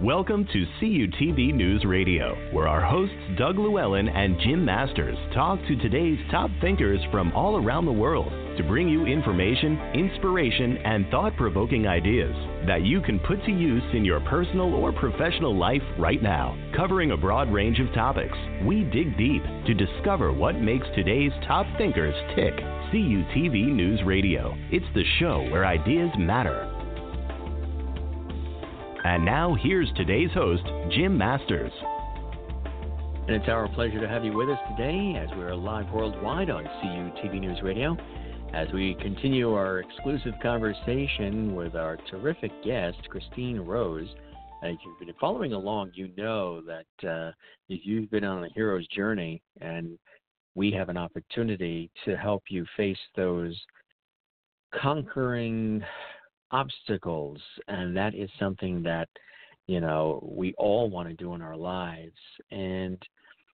Welcome to CUTV News Radio, where our hosts Doug Llewellyn and Jim Masters talk to today's top thinkers from all around the world to bring you information, inspiration, and thought-provoking ideas that you can put to use in your personal or professional life right now. Covering a broad range of topics, we dig deep to discover what makes today's top thinkers tick. CUTV News Radio. It's the show where ideas matter. And now, here's today's host, Jim Masters. And it's our pleasure to have you with us today as we're live worldwide on CUTV News Radio as we continue our exclusive conversation with our terrific guest, Christine Rose. If you've been following along, you know that you've been on a hero's journey, and we have an opportunity to help you face those conquering obstacles, and that is something that, you know, we all want to do in our lives. And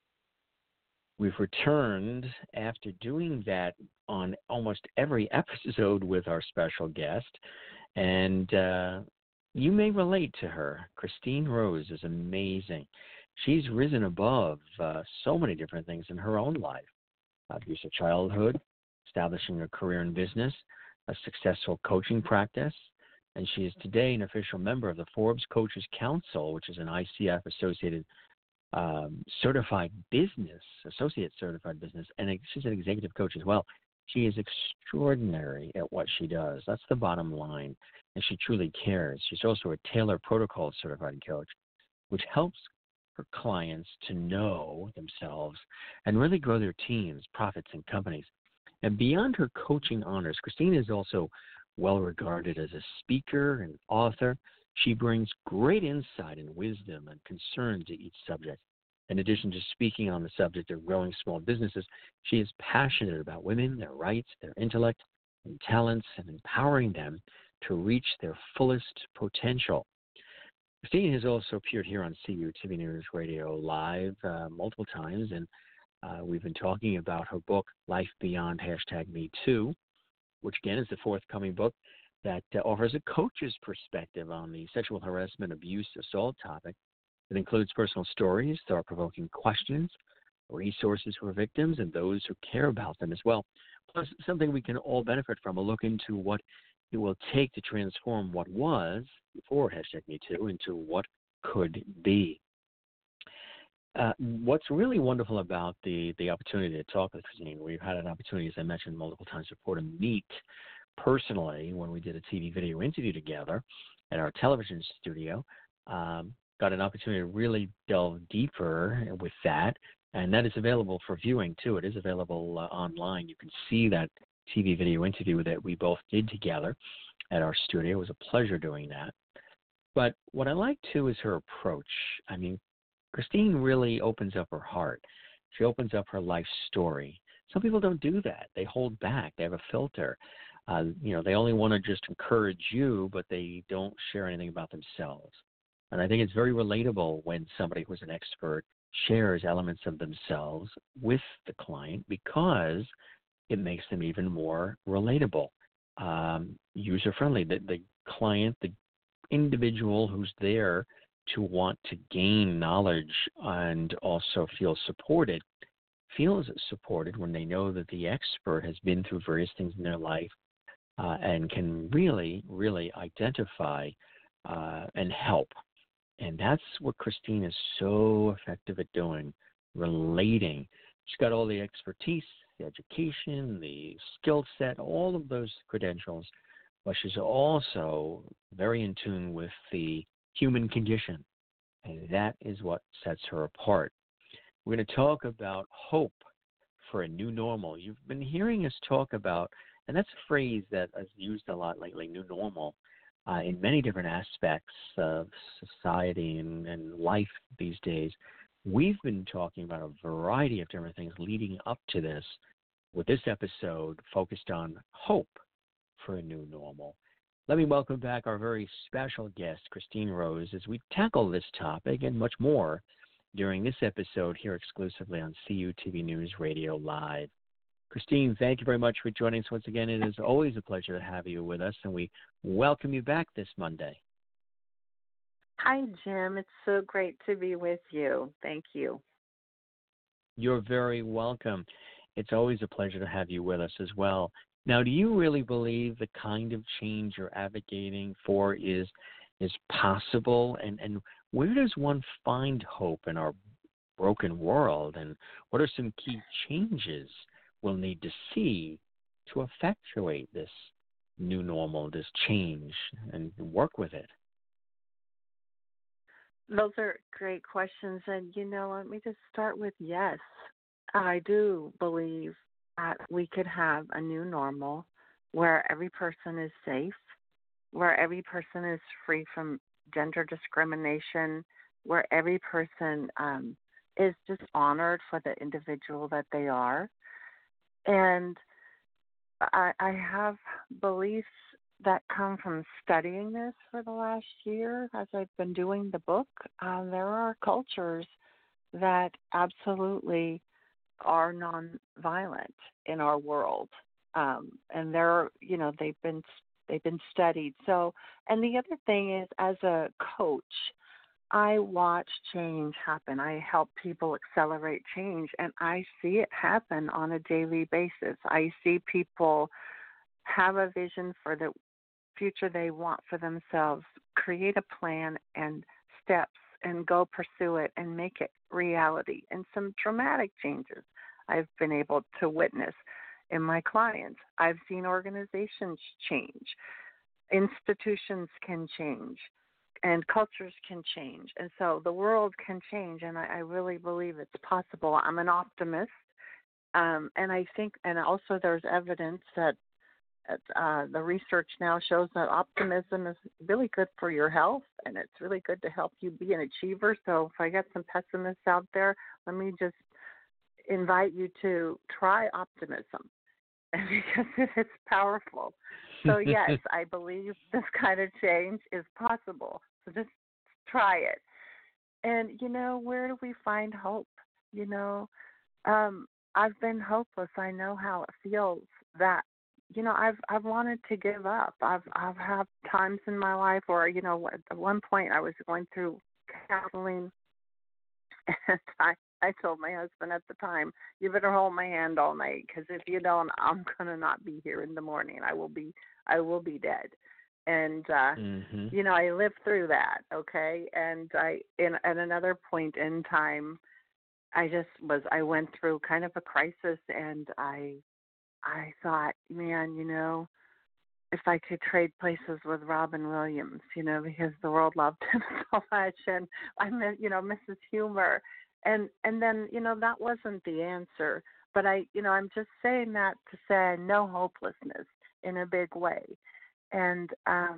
we've returned after doing that on almost every episode with our special guest, and you may relate to her. Christine Rose is amazing. She's risen above so many different things in her own life. Abuse of childhood, establishing a career in business, a successful coaching practice, and she is today an official member of the Forbes Coaches Council, which is an ICF associated certified business, associate certified business, and she's an executive coach as well. She is extraordinary at what she does. That's the bottom line, and she truly cares. She's also a Taylor Protocol certified coach, which helps her clients to know themselves and really grow their teams, profits, and companies. And beyond her coaching honors, Christine is also well regarded as a speaker and author. She brings great insight and wisdom and concern to each subject. In addition to speaking on the subject of growing small businesses, she is passionate about women, their rights, their intellect, and talents, and empowering them to reach their fullest potential. Christine has also appeared here on CUTV News Radio Live multiple times, and we've been talking about her book, Life Beyond #MeToo, which again is the forthcoming book that offers a coach's perspective on the sexual harassment, abuse, assault topic. It includes personal stories, thought-provoking questions, resources for victims and those who care about them as well, plus something we can all benefit from, a look into what it will take to transform what was before #MeToo into what could be. What's really wonderful about the opportunity to talk with Christine, we've had an opportunity, as I mentioned multiple times before, to meet personally when we did a TV video interview together at our television studio. Got an opportunity to really delve deeper with that, and that is available for viewing too. It is available online. You can see that TV video interview that we both did together at our studio. It was a pleasure doing that. But what I like too is her approach. I mean, Christine really opens up her heart. She opens up her life story. Some people don't do that. They hold back. They have a filter. They only want to just encourage you, but they don't share anything about themselves. And I think it's very relatable when somebody who's an expert shares elements of themselves with the client, because it makes them even more relatable, user-friendly. The client, the individual who's there to want to gain knowledge and also feels supported when they know that the expert has been through various things in their life and can really, really identify and help. And that's what Christine is so effective at doing, relating. She's got all the expertise, the education, the skill set, all of those credentials, but she's also very in tune with the human condition, and that is what sets her apart. We're going to talk about hope for a new normal. You've been hearing us talk about, and that's a phrase that is used a lot lately, new normal, in many different aspects of society and life these days. We've been talking about a variety of different things leading up to this, with this episode focused on hope for a new normal. Let me welcome back our very special guest, Christine Rose, as we tackle this topic and much more during this episode here exclusively on CUTV News Radio Live. Christine, thank you very much for joining us once again. It is always a pleasure to have you with us, and we welcome you back this Monday. Hi, Jim. It's so great to be with you. Thank you. You're very welcome. It's always a pleasure to have you with us as well. Now, do you really believe the kind of change you're advocating for is possible? And where does one find hope in our broken world? And what are some key changes we'll need to see to effectuate this new normal, this change, and work with it? Those are great questions. And, let me just start with yes. I do believe that we could have a new normal where every person is safe, where every person is free from gender discrimination, where every person is just honored for the individual that they are. And I have beliefs that come from studying this for the last year as I've been doing the book. There are cultures that absolutely are nonviolent in our world, and they've been studied. So, and the other thing is, as a coach, I watch change happen. I help people accelerate change, and I see it happen on a daily basis. I see people have a vision for the future they want for themselves, create a plan and steps, and go pursue it and make it reality. And some dramatic changes I've been able to witness in my clients. I've seen organizations change, institutions can change, and cultures can change. And so the world can change, and I really believe it's possible. I'm an optimist, and I think, and also there's evidence that the research now shows that optimism is really good for your health, and it's really good to help you be an achiever. So if I got some pessimists out there, let me just invite you to try optimism because it's powerful. So yes, I believe this kind of change is possible. So just try it. And where do we find hope? I've been hopeless. I know how it feels that I've wanted to give up. I've had times in my life where at one point I was going through counseling, and I told my husband at the time, "You better hold my hand all night, because if you don't, I'm gonna not be here in the morning. I will be dead." And I lived through that. Okay, and at another point in time, I went through kind of a crisis, and I thought, man, if I could trade places with Robin Williams, because the world loved him so much, and I meant, Mrs. Humor, and then, that wasn't the answer, but I'm just saying that to say I know hopelessness in a big way, and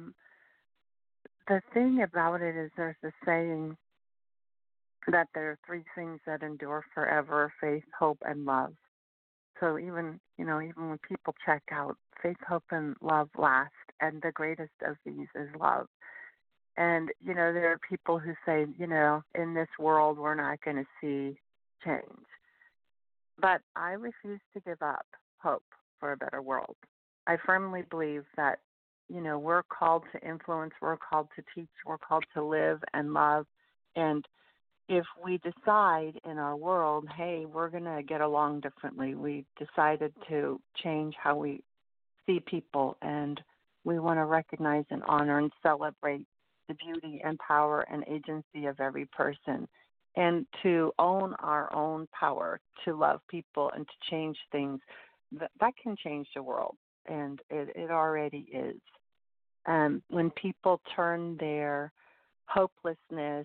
the thing about it is there's a saying that there are three things that endure forever: faith, hope, and love. So even when people check out, faith, hope, and love last, and the greatest of these is love. And there are people who say, in this world we're not going to see change. But I refuse to give up hope for a better world. I firmly believe that, we're called to influence, we're called to teach, we're called to live and love. And if we decide in our world, hey, we're going to get along differently, we decided to change how we see people, and we want to recognize and honor and celebrate the beauty and power and agency of every person, and to own our own power to love people and to change things, that can change the world, and it already is. When people turn their hopelessness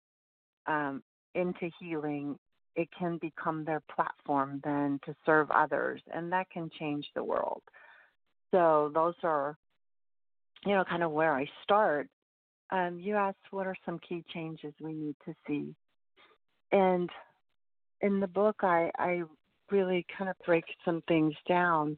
into healing, it can become their platform then to serve others, and that can change the world. So those are, kind of where I start. You asked what are some key changes we need to see. And in the book, I really kind of break some things down.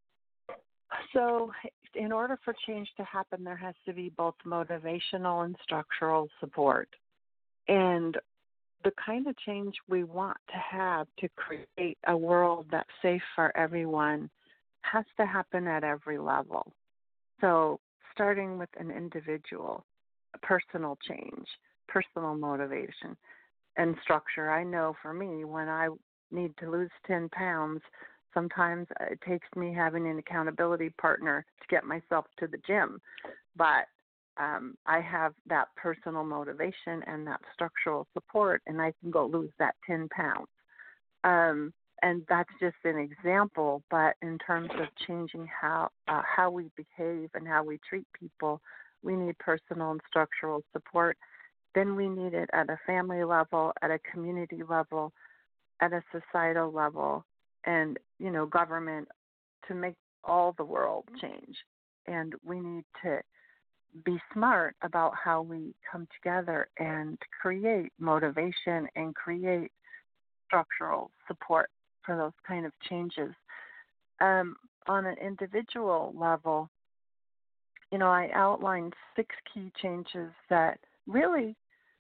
So in order for change to happen, there has to be both motivational and structural support. And the kind of change we want to have to create a world that's safe for everyone has to happen at every level. So starting with an individual, personal change, personal motivation, and structure. I know for me, when I need to lose 10 pounds, sometimes it takes me having an accountability partner to get myself to the gym. But I have that personal motivation and that structural support, and I can go lose that 10 pounds. And that's just an example, but in terms of changing how we behave and how we treat people, we need personal and structural support. Then we need it at a family level, at a community level, at a societal level, and, government, to make all the world change. And we need to be smart about how we come together and create motivation and create structural support for those kind of changes. On an individual level, I outlined 6 key changes that really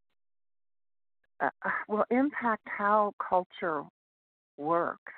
will impact how culture works.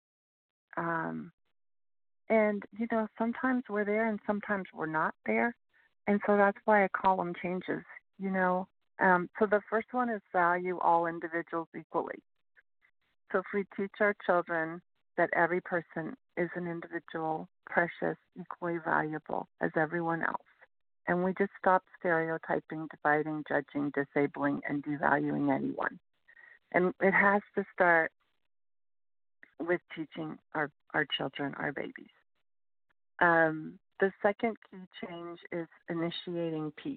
And, sometimes we're there and sometimes we're not there. And so that's why I call them changes, So the first one is value all individuals equally. So if we teach our children that every person is an individual, precious, equally valuable as everyone else, and we just stop stereotyping, dividing, judging, disabling, and devaluing anyone. And it has to start with teaching our children, our babies. The second key change is initiating peace.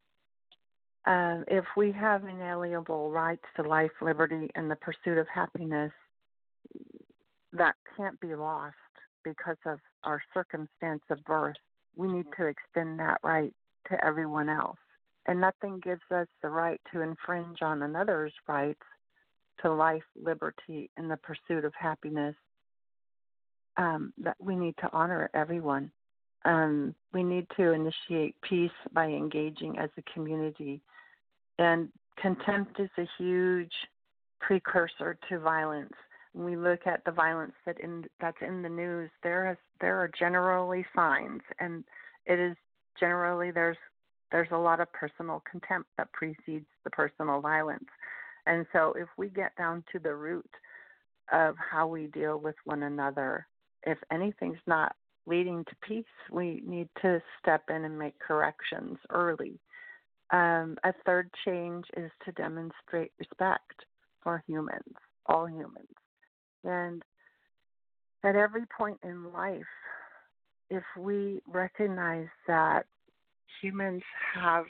If we have inalienable rights to life, liberty, and the pursuit of happiness, that can't be lost because of our circumstance of birth. We need to extend that right to everyone else. And nothing gives us the right to infringe on another's rights to life, liberty, and the pursuit of happiness. That we need to honor everyone. We need to initiate peace by engaging as a community. And contempt is a huge precursor to violence. When we look at the violence that's in the news, there are generally signs, and it is generally there's a lot of personal contempt that precedes the personal violence. And so if we get down to the root of how we deal with one another, if anything's not leading to peace, we need to step in and make corrections early. A third change is to demonstrate respect for humans, all humans. And at every point in life, if we recognize that humans have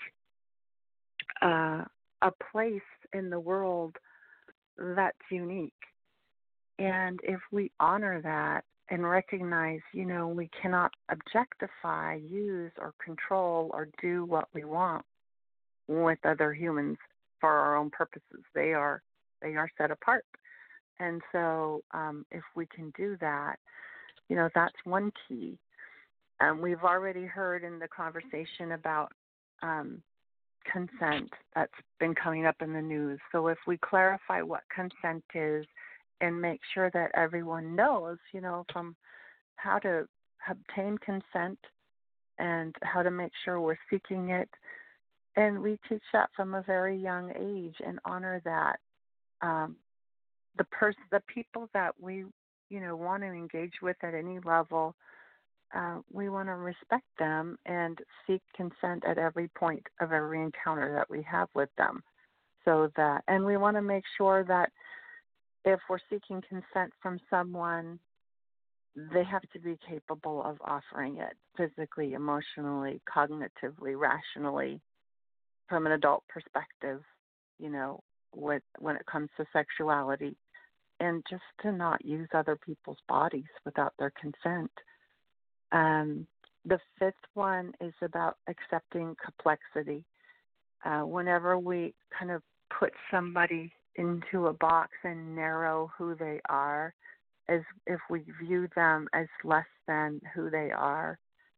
a place in the world that's unique, and if we honor that and recognize, we cannot objectify, use, or control or do what we want with other humans for our own purposes. They are set apart. And so if we can do that, that's one key. We've already heard in the conversation about consent that's been coming up in the news. So if we clarify what consent is and make sure that everyone knows, from how to obtain consent and how to make sure we're seeking it, and we teach that from a very young age and honor that. The people that we, want to engage with at any level, we want to respect them and seek consent at every point of every encounter that we have with them. And we want to make sure that if we're seeking consent from someone, they have to be capable of offering it physically, emotionally, cognitively, rationally, from an adult perspective, when it comes to sexuality, and just to not use other people's bodies without their consent. The fifth one is about accepting complexity. Whenever we kind of put somebody into a box and narrow who they are, as if we view them as less than who they are,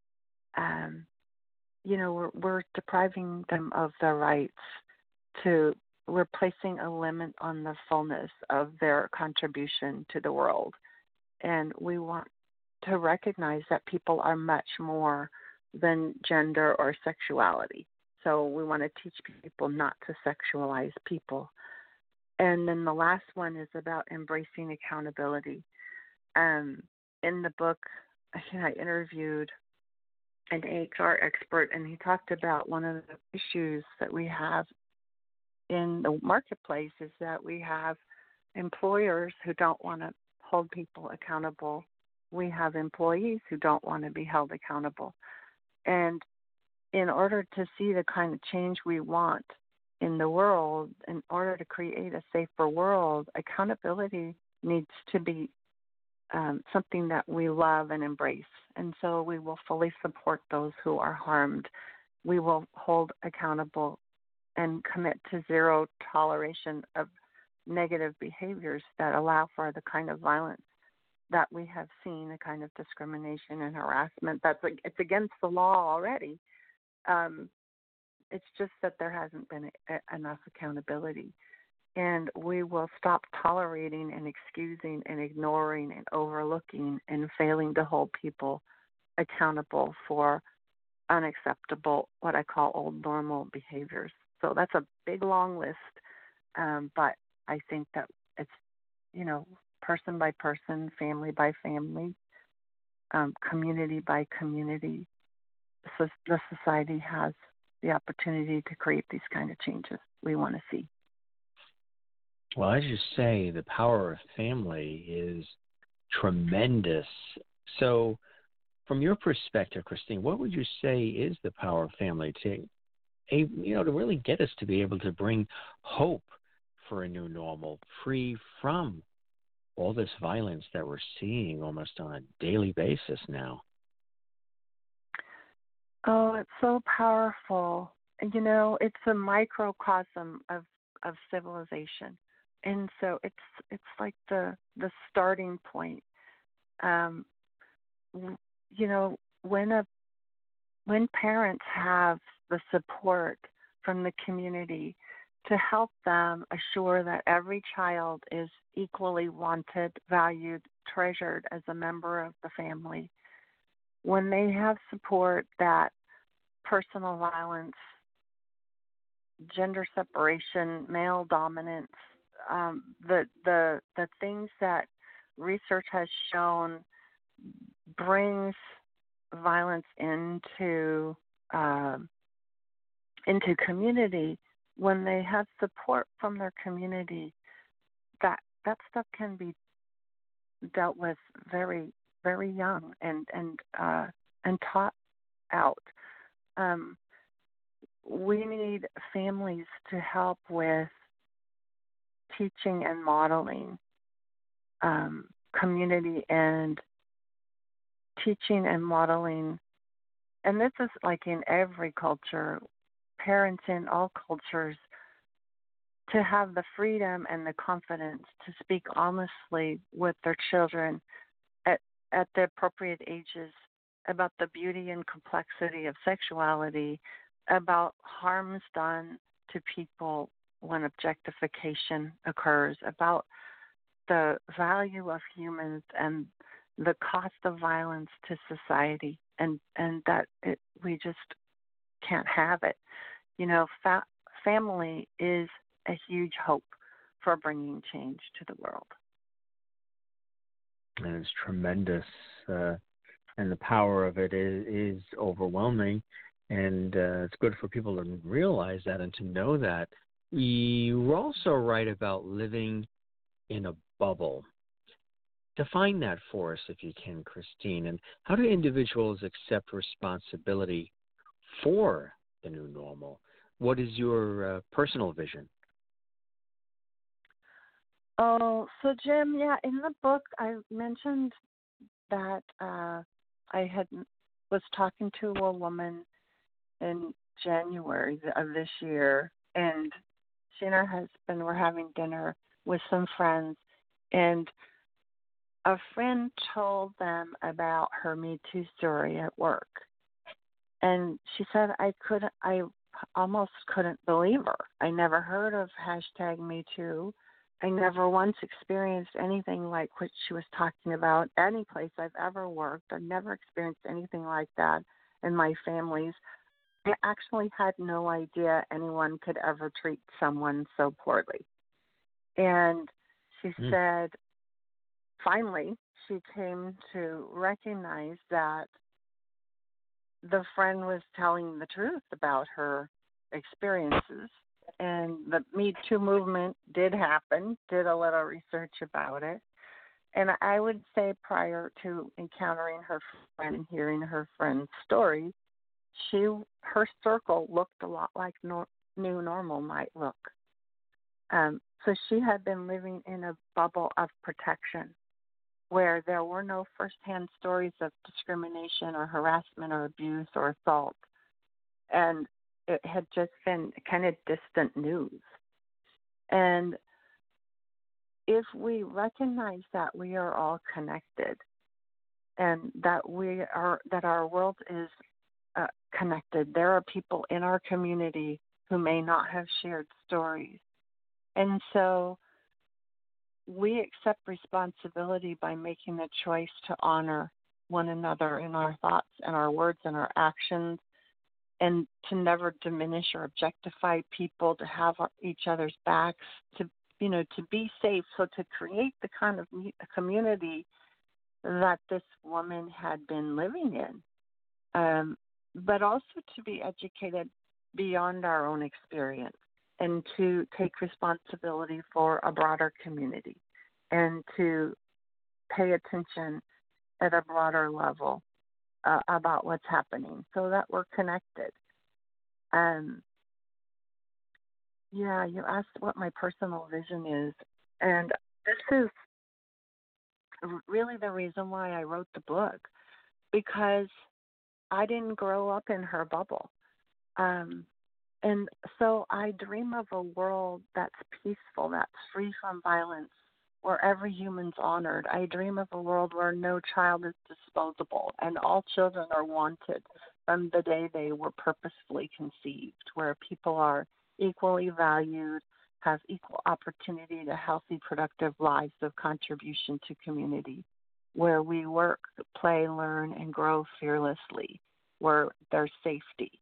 we're depriving them of their rights we're placing a limit on the fullness of their contribution to the world. And we want to recognize that people are much more than gender or sexuality. So we want to teach people not to sexualize people. And then the last one is about embracing accountability. In the book, I interviewed an HR expert, and he talked about one of the issues that we have in the marketplace is that we have employers who don't want to hold people accountable. We have employees who don't want to be held accountable. And in order to see the kind of change we want in the world, in order to create a safer world, accountability needs to be something that we love and embrace. And so we will fully support those who are harmed. We will hold accountable and commit to zero toleration of negative behaviors that allow for the kind of violence that we have seen, the kind of discrimination and harassment it's against the law already. It's just that there hasn't been enough accountability. And we will stop tolerating and excusing and ignoring and overlooking and failing to hold people accountable for unacceptable, what I call old normal behaviors. So that's a big, long list, but I think that it's, person by person, family by family, community by community. So the society has the opportunity to create these kind of changes we want to see. Well, as you say, the power of family is tremendous. So from your perspective, Christine, what would you say is the power of family to really get us to be able to bring hope for a new normal, free from all this violence that we're seeing almost on a daily basis now? Oh, it's so powerful. It's a microcosm of civilization. And so it's like the starting point. When parents have the support from the community to help them assure that every child is equally wanted, valued, treasured as a member of the family, when they have support that personal violence, gender separation, male dominance, the things that research has shown brings violence into community, when they have support from their community, that stuff can be dealt with very, very young and taught out. We need families to help with teaching and modeling community and teaching and modeling. And this is like in every culture, parents in all cultures, to have the freedom and the confidence to speak honestly with their children at the appropriate ages about the beauty and complexity of sexuality, about harms done to people when objectification occurs, about the value of humans and the cost of violence to society, and that we just can't have it. Family is a huge hope for bringing change to the world. And it's tremendous, and the power of it is overwhelming. And it's good for people to realize that and to know that. You're also right about living in a bubble. Define that for us, if you can, Christine. And how do individuals accept responsibility for the new normal? What is your personal vision? Oh, so Jim, in the book I mentioned that I was talking to a woman in January of this year, and she and her husband were having dinner with some friends, and a friend told them about her Me Too story at work. And she said, I almost couldn't believe her. I never heard of #MeToo. I never once experienced anything like what she was talking about any place I've ever worked. I've never experienced anything like that in my families. I actually had no idea anyone could ever treat someone so poorly. And she said, finally, she came to recognize that the friend was telling the truth about her experiences. And the Me Too movement did happen, did a little research about it. And I would say prior to encountering her friend and hearing her friend's story, her circle looked a lot like new normal might look. So she had been living in a bubble of protection where there were no firsthand stories of discrimination or harassment or abuse or assault. And it had just been kind of distant news. And if we recognize that we are all connected and that our world is connected, there are people in our community who may not have shared stories. And so we accept responsibility by making the choice to honor one another in our thoughts and our words and our actions, and to never diminish or objectify people, to have each other's backs, to be safe, so to create the kind of community that this woman had been living in, but also to be educated beyond our own experience and to take responsibility for a broader community and to pay attention at a broader level about what's happening so that we're connected. You asked what my personal vision is, and this is really the reason why I wrote the book, because I didn't grow up in her bubble. And so I dream of a world that's peaceful, that's free from violence, where every human's honored. I dream of a world where no child is disposable and all children are wanted from the day they were purposefully conceived, where people are equally valued, have equal opportunity to healthy, productive lives of contribution to community, where we work, play, learn, and grow fearlessly, where there's safety.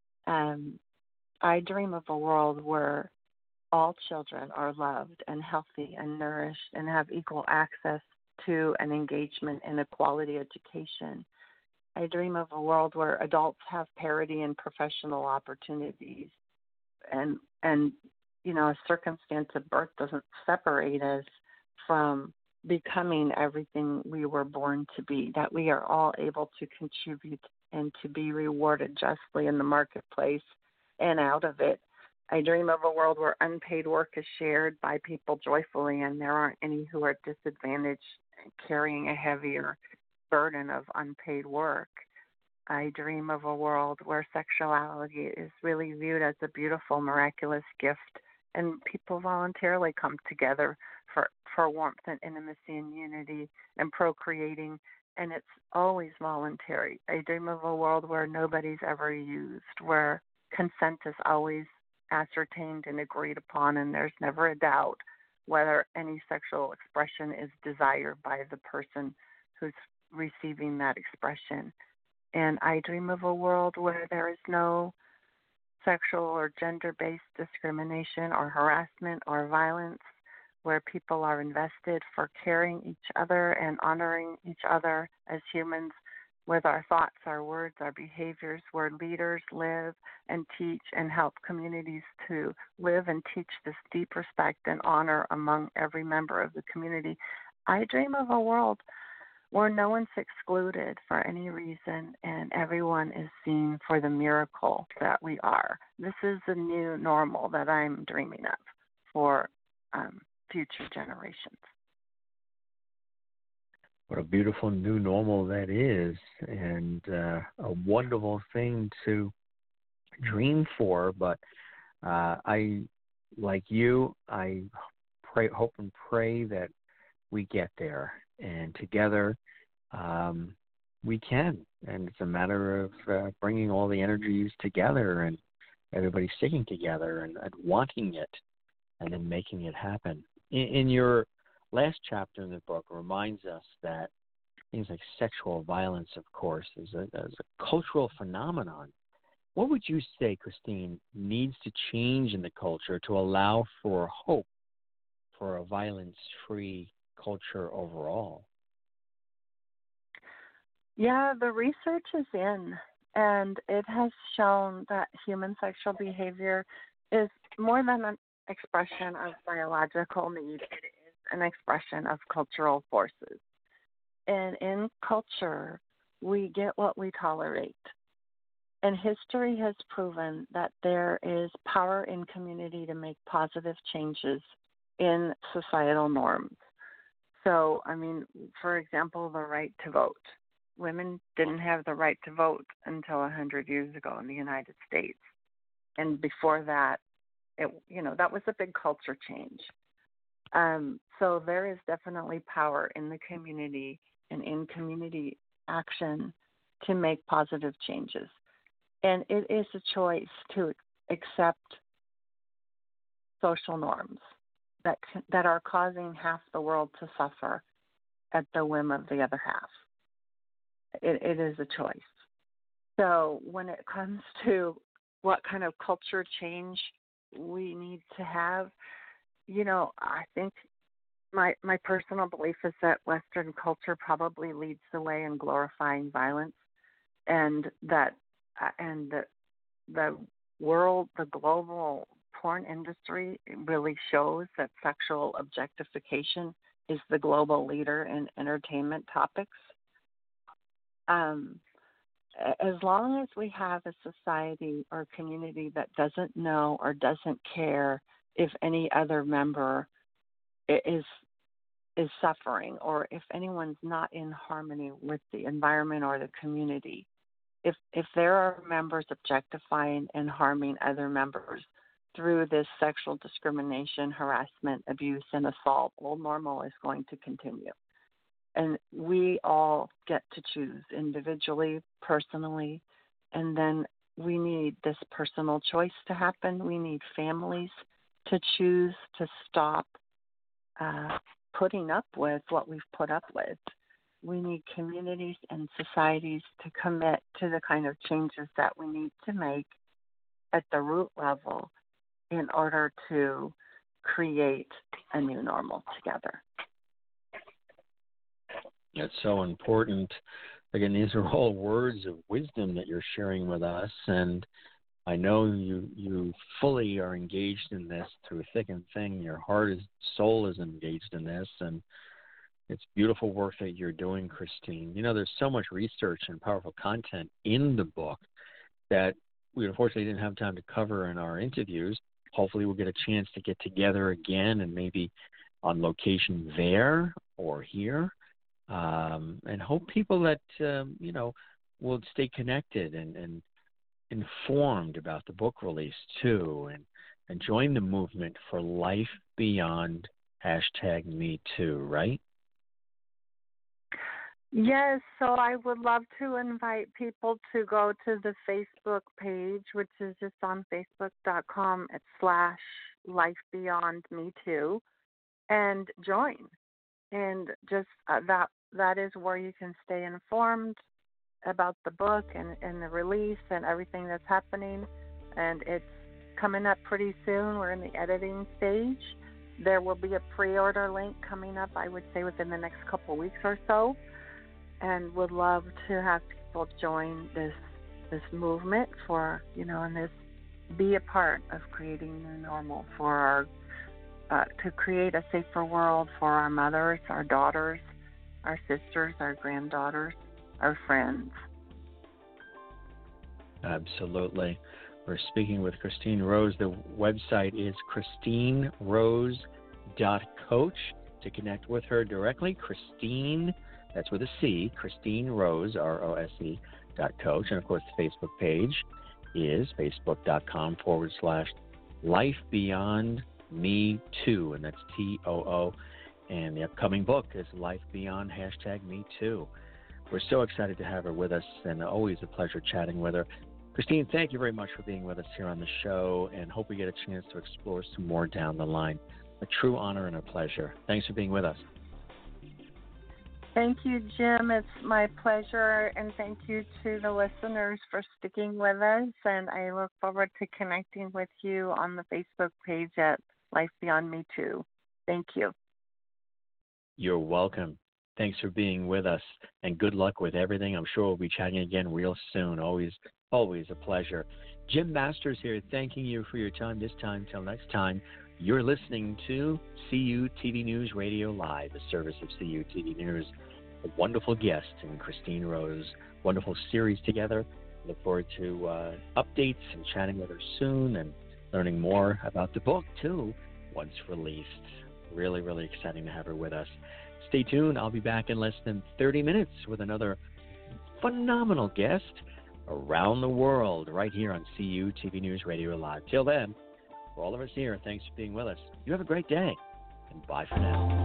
I dream of a world where all children are loved and healthy and nourished and have equal access to an engagement in a quality education. I dream of a world where adults have parity in professional opportunities and a circumstance of birth doesn't separate us from becoming everything we were born to be, that we are all able to contribute and to be rewarded justly in the marketplace and out of it. I dream of a world where unpaid work is shared by people joyfully and there aren't any who are disadvantaged carrying a heavier burden of unpaid work. I dream of a world where sexuality is really viewed as a beautiful, miraculous gift and people voluntarily come together for warmth and intimacy and unity and procreating, and it's always voluntary. I dream of a world where nobody's ever used, where consent is always ascertained and agreed upon, and there's never a doubt whether any sexual expression is desired by the person who's receiving that expression. And I dream of a world where there is no sexual or gender-based discrimination or harassment or violence, where people are invested for caring each other and honoring each other as humans with our thoughts, our words, our behaviors, where leaders live and teach and help communities to live and teach this deep respect and honor among every member of the community. I dream of a world where no one's excluded for any reason and everyone is seen for the miracle that we are. This is the new normal that I'm dreaming of for future generations. What a beautiful new normal that is, and a wonderful thing to dream for. But I, like you, I hope and pray that we get there, and together we can. And it's a matter of bringing all the energies together and everybody sticking together and wanting it, and then making it happen. In your last chapter in the book reminds us that things like sexual violence, of course, is a cultural phenomenon what would you say, Christine, needs to change in the culture to allow for hope for a violence-free culture overall? Yeah, the research is in, and it has shown that human sexual behavior is more than an expression of biological need. It is an expression of cultural forces. And in culture, we get what we tolerate. And history has proven that there is power in community to make positive changes in societal norms. So, I mean, for example, the right to vote. Women didn't have the right to vote until 100 years ago in the United States. And before that, that was a big culture change. So there is definitely power in the community and in community action to make positive changes. And it is a choice to accept social norms that are causing half the world to suffer at the whim of the other half. It is a choice. So when it comes to what kind of culture change we need to have, I think my personal belief is that Western culture probably leads the way in glorifying violence, and that the global porn industry really shows that sexual objectification is the global leader in entertainment topics. As long as we have a society or community that doesn't know or doesn't care if any other member is suffering, or if anyone's not in harmony with the environment or the community, if there are members objectifying and harming other members through this sexual discrimination, harassment, abuse, and assault, Old Normal is going to continue. And we all get to choose individually, personally, and then we need this personal choice to happen. We need families to choose to stop putting up with what we've put up with. We need communities and societies to commit to the kind of changes that we need to make at the root level in order to create a new normal together. That's so important. Again, these are all words of wisdom that you're sharing with us, and I know you fully are engaged in this through thick and thin. Your soul is engaged in this, and it's beautiful work that you're doing, Christine. There's so much research and powerful content in the book that we unfortunately didn't have time to cover in our interviews. Hopefully we'll get a chance to get together again, and maybe on location there or here. And hope people that, will stay connected and informed about the book release too, and join the movement for Life Beyond #MeToo, right? Yes, so I would love to invite people to go to the Facebook page, which is just on facebook.com/LifeBeyondMeToo, and join. And just that is where you can stay informed about the book and the release and everything that's happening. And it's coming up pretty soon. We're in the editing stage. There will be a pre-order link coming up, I would say, within the next couple of weeks or so. And would love to have people join this movement for, and this be a part of creating new normal for our to create a safer world for our mothers, our daughters, our sisters, our granddaughters, our friends. Absolutely. We're speaking with Christine Rose. The website is christinerose.coach. To connect with her directly, Christine, that's with a C, Christine Rose, ROSE.coach. And, of course, the Facebook page is facebook.com/LifeBeyondMeToo, and that's TOO. And the upcoming book is Life Beyond #MeToo. We're so excited to have her with us, and always a pleasure chatting with her. Christine, thank you very much for being with us here on the show, and hope we get a chance to explore some more down the line. A true honor and a pleasure. Thanks for being with us. Thank you, Jim. It's my pleasure, and thank you to the listeners for sticking with us. And I look forward to connecting with you on the Facebook page at Life Beyond Me Too. Thank you. You're welcome. Thanks for being with us, and good luck with everything. I'm sure we'll be chatting again real soon. Always a pleasure. Jim Masters here, thanking you for your time this time. Till next time, you're listening to CU TV News Radio Live, a service of CU TV News. A wonderful guest in Christine Rose. Wonderful series together. Look forward to updates and chatting with her soon and learning more about the book, too, once released. Really, really exciting to have her with us. Stay tuned. I'll be back in less than 30 minutes with another phenomenal guest around the world right here on CU TV News Radio Live. Till then, for all of us here, thanks for being with us. You have a great day, and bye for now.